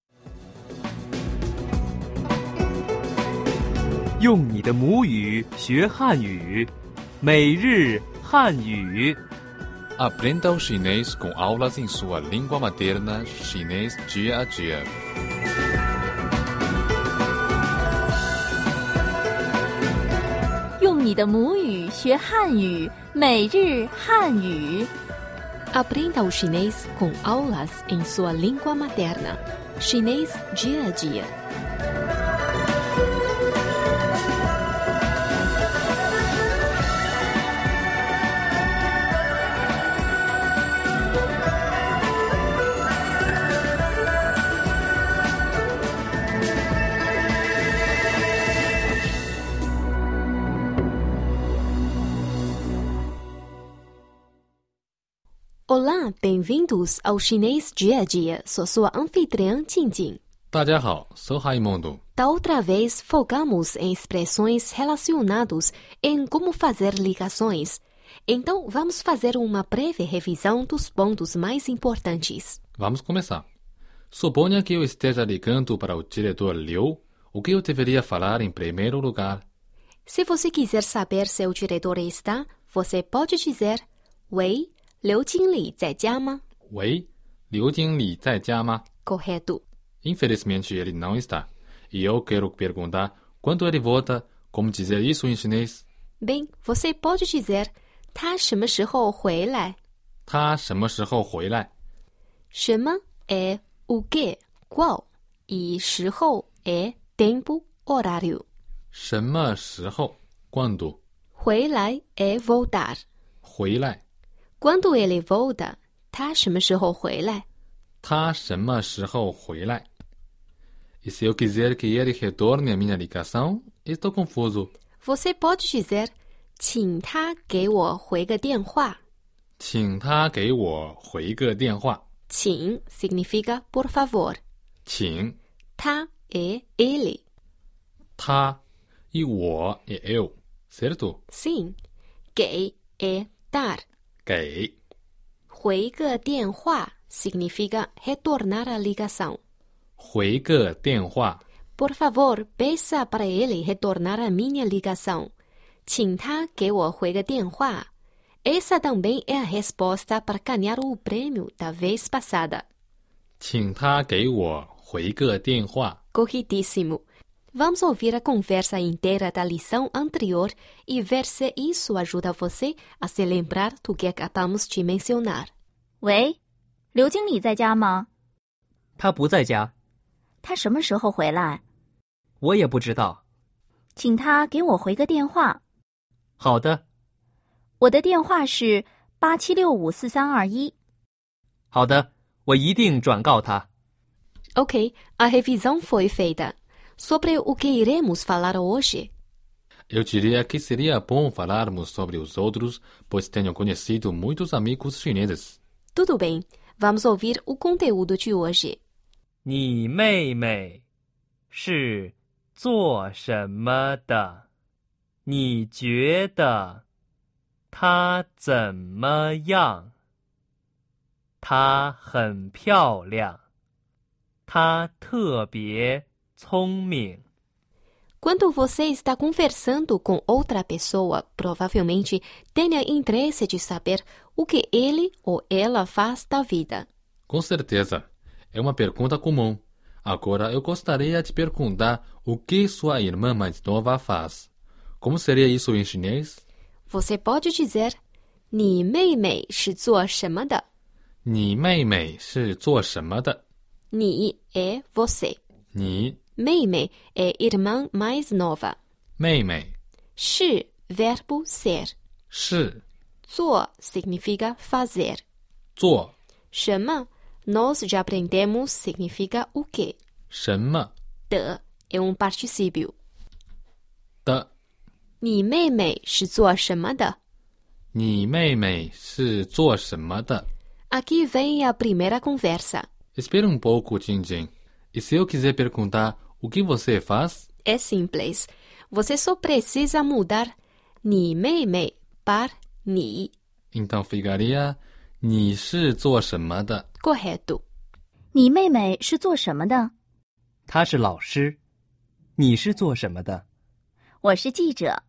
用你的母语学汉语，每日汉语。 Aprenda o chinês com aulas em sua língua materna, chinês dia a dia. 用你的母语学汉语，每日汉语。 Aprenda o chinês com aulas em sua língua materna, chinês dia a dia. Olá, bem-vindos ao Chinês Dia a Dia. Sou sua anfitriã, Jingjing. 大家好, sou Raimundo. Da outra vez, focamos em expressões relacionadas em como fazer ligações. Então, vamos fazer uma breve revisão dos pontos mais importantes. Vamos começar. Suponha que eu esteja ligando para o diretor Liu. O que eu deveria falar em primeiro lugar? Se você quiser saber se o diretor está, você pode dizer: 喂, 刘经理在家吗? 喂, 刘经理在家吗? Correto. Infelizmente, ele não está. E eu quero perguntar quando ele volta, como dizer isso em chinês? Bem, você pode dizer: 他什么时候回来? 他什么时候回来? 什么 é o que, qual, e 时候 é tempo, horário. 什么时候? Quando? 回来 é voltar. 回来. Quando ele volta, 他什么时候回来? 他什么时候回来? E se eu quiser que ele retorne a minha ligação, estou confuso. Você pode dizer: 请他给我回个电话. 请他给我回个电话. 请 significa por favor. 请. 他 é ele. 他 e 我 é eu, certo? Sim. 给 é dar. 给. 回个电话 significa retornar a ligação. 回个电话. Por favor, peça para ele retornar a minha ligação. 请他给我回个电话. Essa também é a resposta para ganhar o prêmio da vez passada. 请他给我回个电话. Corretíssimo. Vamos ouvir a conversa inteira da lição anterior e ver se isso ajuda você a se lembrar do que acabamos de mencionar. 喂，刘经理在家吗？ 他不在家。 他什么时候回来？ 我也不知道。 请他给我回个电话。 好的。 我的电话是87654321。 好的，我一定转告他。 Ok, a revisão foi feita. Sobre o que iremos falar hoje? Eu diria que seria bom falarmos sobre os outros, pois tenho conhecido muitos amigos chineses. Tudo bem, vamos ouvir o conteúdo de hoje. 你妹妹是做什么的？你觉得她怎么样？她很漂亮，她特别聪明。 Quando você está conversando com outra pessoa, provavelmente tenha interesse de saber o que ele ou ela faz da vida. Com certeza. É uma pergunta comum. Agora eu gostaria de perguntar o que sua irmã mais nova faz. Como seria isso em chinês? Você pode dizer: 你妹妹是做什么的？ 你妹妹是做什么的？ 你 é você. 你妹妹 é irmã mais nova. 妹妹是 verbo ser. 是做 significa fazer. 做什么 nós já aprendemos significa o quê? 什么的 é um particípio. 的你妹妹是做什么的？ 你妹妹是做什么的？ Aqui vem a primeira conversa. Espera um pouco, Jingjing. E se eu quiser perguntar o que você faz? É simples. Você só precisa mudar 你妹妹 para 你 Então ficaria 你是做什么的? Correto. 你妹妹是做什么的? 她是老师。你是做什么的? 我是记者。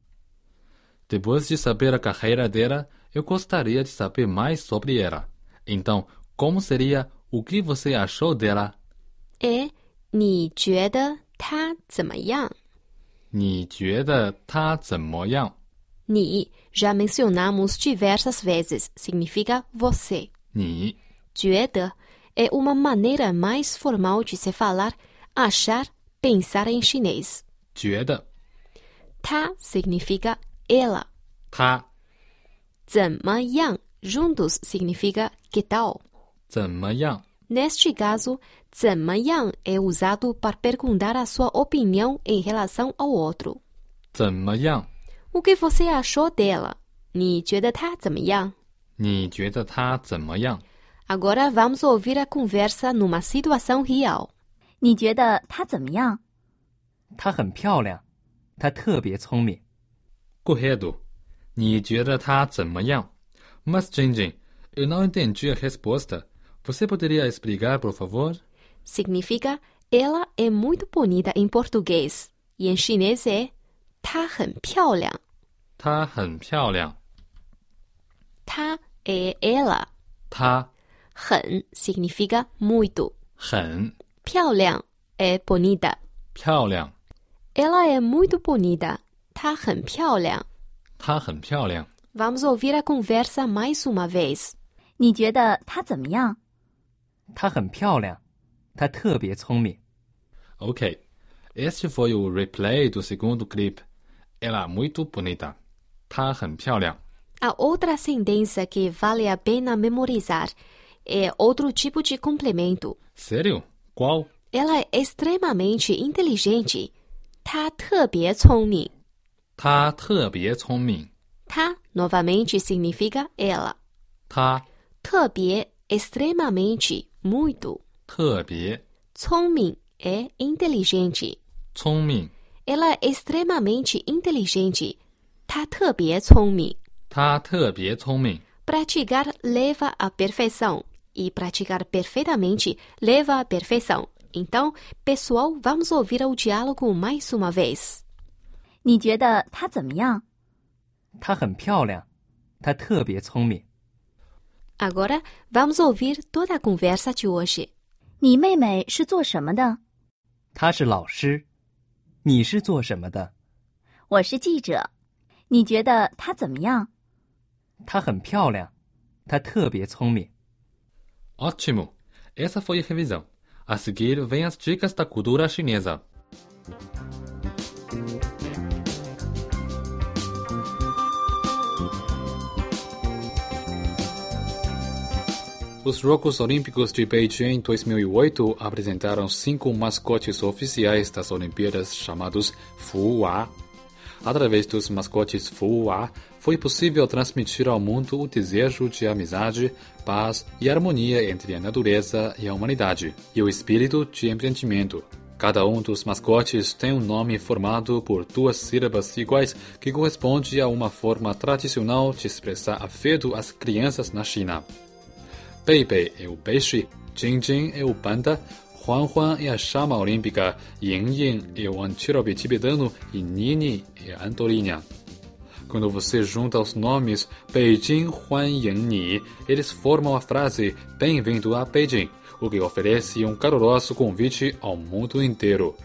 Depois de saber a carreira dela, eu gostaria de saber mais sobre ela. Então, como seria o que você achou dela? 你觉得她怎么样? 你觉得她怎么样? 你 já mencionamos diversas vezes, significa você. 你觉得 é uma maneira mais formal de se falar, achar, pensar em chinês. 觉得她 significa ela. 她怎么样 juntos significa que tal. 怎么样? Neste caso, 怎么样 é usado para perguntar a sua opinião em relação ao outro. 怎么样? O que você achou dela? 你觉得她怎么样? 你觉得她怎么样? Agora vamos ouvir a conversa numa situação real. 你觉得她怎么样? 她很漂亮，她特别聪明。 Correto. 你觉得她怎么样? Mas, Jinjin, eu não entendi a resposta. Você poderia explicar, por favor? Significa ela é muito bonita em português. E em chinês é 她很漂亮。 她很漂亮。 她 é ela. 她很 significa muito. 很漂亮 é bonita. 漂亮。 Ela é muito bonita. 她很漂亮。 她很漂亮。 Vamos ouvir a conversa mais uma vez. 你觉得她怎么样? 她很漂亮，她特别聪明。 Ok. Este foi o replay do segundo clipe. Ela é muito bonita. 她很漂亮。 A outra sentença que vale a pena memorizar é outro tipo de complemento. Sério? Qual? Ela é extremamente inteligente. 她特别聪明。 她特别聪明。 她 novamente significa ela. 她特别 extremamente, muito. 特别聪明 é inteligente. 聪明 Ela é extremamente inteligente. 她特别聪明。 她特别聪明。 Praticar leva à perfeição. E praticar perfeitamente leva à perfeição. Então, pessoal, vamos ouvir o diálogo mais uma vez. 你觉得她怎么样? 她很漂亮，她特别聪明。 Agora, vamos ouvir toda a conversa de hoje. 你妹妹是做什么的? 她是老师。你是做什么的? 我是记者。你觉得她怎么样? 她很漂亮，她特别聪明。 Ótimo! Essa foi a revisão. A seguir, vem as dicas da cultura chinesa. Os Jogos Olímpicos de Beijing 2008 apresentaram 5 mascotes oficiais das Olimpíadas chamados Fuwa. Através dos mascotes Fuwa, foi possível transmitir ao mundo o desejo de amizade, paz e harmonia entre a natureza e a humanidade, e o espírito de empreendimento. Cada um dos mascotes tem um nome formado por 2 sílabas iguais que corresponde a uma forma tradicional de expressar afeto às crianças na China. Bei-bei é o peixe, Jing-Jing é o panda, Huan-Huan é a chama olímpica, Yin-Yin é o antílope tibetano e Nini é a andorinha. Quando você junta os nomes Beijing, Huan, Yin, Ni, eles formam a frase Bem-vindo a Beijing, o que oferece um caloroso convite ao mundo inteiro.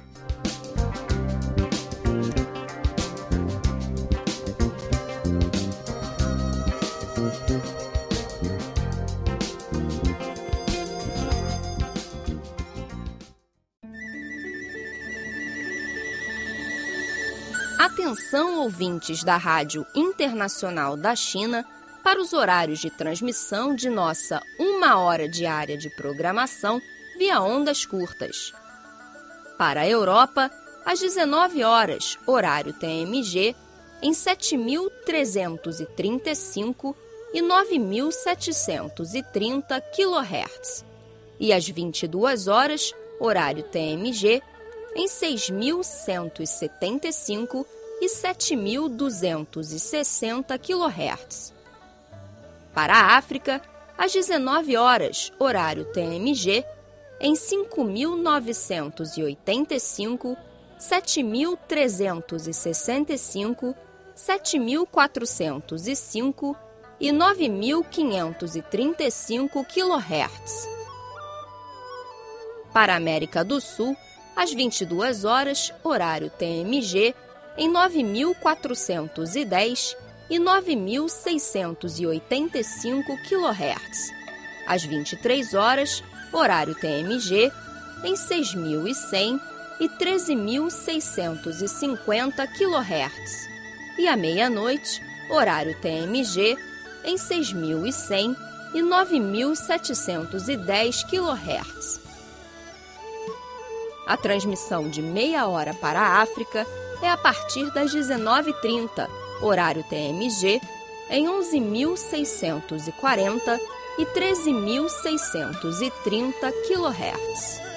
Atenção, ouvintes da Rádio Internacional da China, para os horários de transmissão de nossa 1 hora diária de programação via ondas curtas. Para a Europa, às 19 horas, horário TMG, em 7.335 e 9.730 kHz. E às 22 horas, horário TMG, em 6.175 e 7.260 kHz. Para a África, às 19 horas, horário TMG, em 5.985, 7.365, 7.405 e 9.535 kHz. Para a América do Sul, às 22 horas, horário TMG, em 9.410 e 9.685 kHz. Às 23 horas, horário TMG, em 6.100 e 13.650 kHz. E à meia-noite, horário TMG, em 6.100 e 9.710 kHz. A transmissão de meia hora para a África é a partir das 19h30, horário TMG, em 11.640 e 13.630 kHz.